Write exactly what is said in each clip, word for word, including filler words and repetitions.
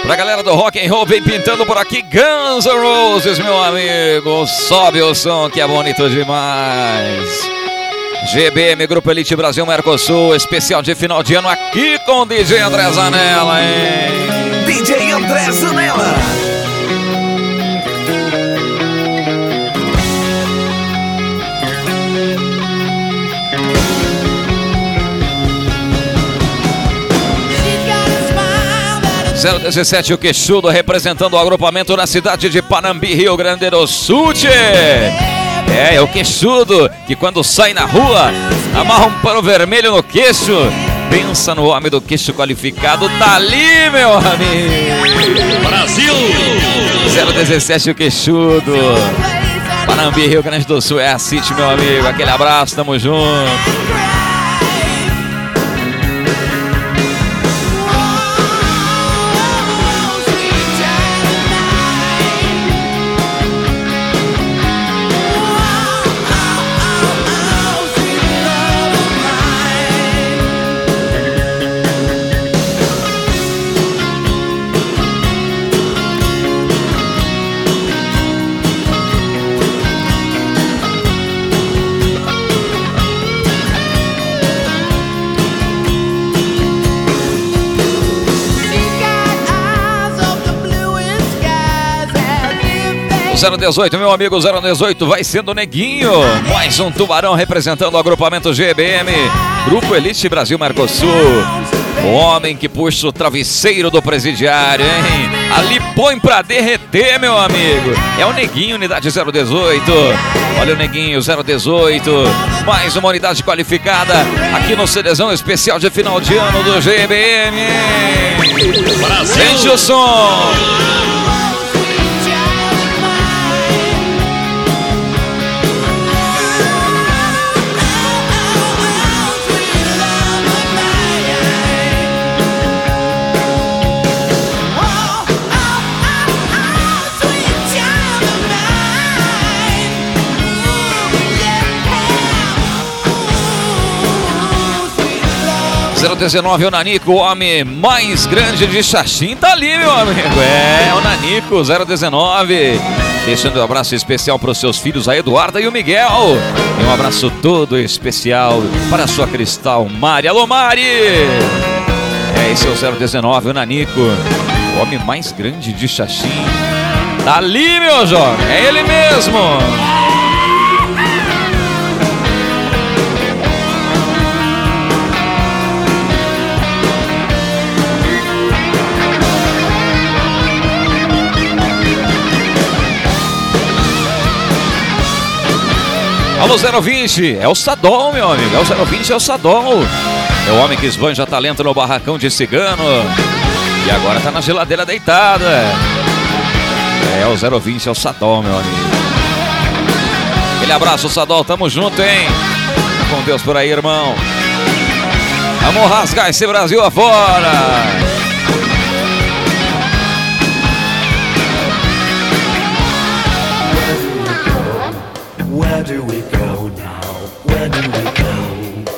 Pra galera do rock and roll, vem pintando por aqui Guns N' Roses, meu amigo. Sobe o som que é bonito demais. G B M, Grupo Elite Brasil Mercosul, especial de final de ano aqui com o D J André Zanella, hein? D J André Zanella. zero dezessete, o Queixudo, representando o agrupamento na cidade de Panambi, Rio Grande do Sul. É, é o Queixudo, que quando sai na rua, amarra um pano vermelho no queixo. Pensa no homem do queixo qualificado, tá ali, meu amigo. Brasil! zero dezessete, o Queixudo. Panambi, Rio Grande do Sul, é a City, meu amigo. Aquele abraço, tamo junto. zero dezoito, meu amigo, zero dezoito, vai sendo Neguinho. Mais um tubarão representando o agrupamento G B M, Grupo Elite Brasil Mercosul. O homem que puxa o travesseiro do presidiário, hein? Ali põe pra derreter, meu amigo. É o Neguinho, unidade zero dezoito. Olha o Neguinho, zero dezoito. Mais uma unidade qualificada aqui no CDzão especial de final de ano do G B M, hein? Sente o som. zero dezenove, o Nanico, o homem mais grande de Xaxim, tá ali, meu amigo. É, o Nanico, zero dezenove. Deixando um abraço especial para os seus filhos, a Eduarda e o Miguel. E um abraço todo especial para a sua Cristal Mari. Alô, Mari! É, esse é o zero dezenove, o Nanico, o homem mais grande de Xaxim. Tá ali, meu jovem, é ele mesmo. Alô, zero vinte, é o Sadol, meu amigo. É o zero vinte, é o Sadol. É o homem que esbanja talento no barracão de cigano. E agora tá na geladeira deitada. É o zero vinte, é o Sadol, meu amigo. Aquele abraço, Sadol, tamo junto, hein? Com Deus por aí, irmão. Vamos rasgar esse Brasil afora. Where do we go now? Where do we go?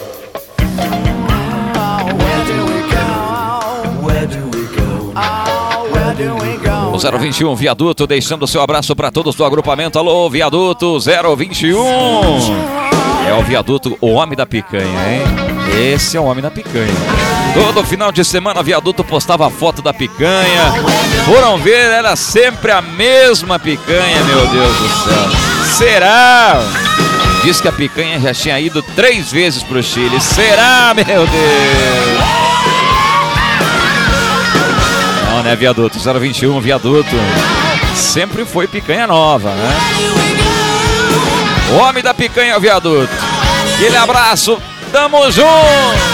Oh, where do we go? Where do we go? Oh, where do we go? O zero vinte e um, Viaduto, deixando o seu abraço para todos do agrupamento. Alô, Viaduto, zero vinte e um. É o Viaduto, o homem da picanha, hein? Esse é o homem da picanha. Todo final de semana, Viaduto postava foto da picanha. Foram ver, era sempre a mesma picanha, meu Deus do céu. Será? Diz que a picanha já tinha ido três vezes pro Chile. Será, meu Deus? Não, né, Viaduto? zero vinte e um, Viaduto. Sempre foi picanha nova, né? O homem da picanha, Viaduto. Aquele abraço. Tamo junto!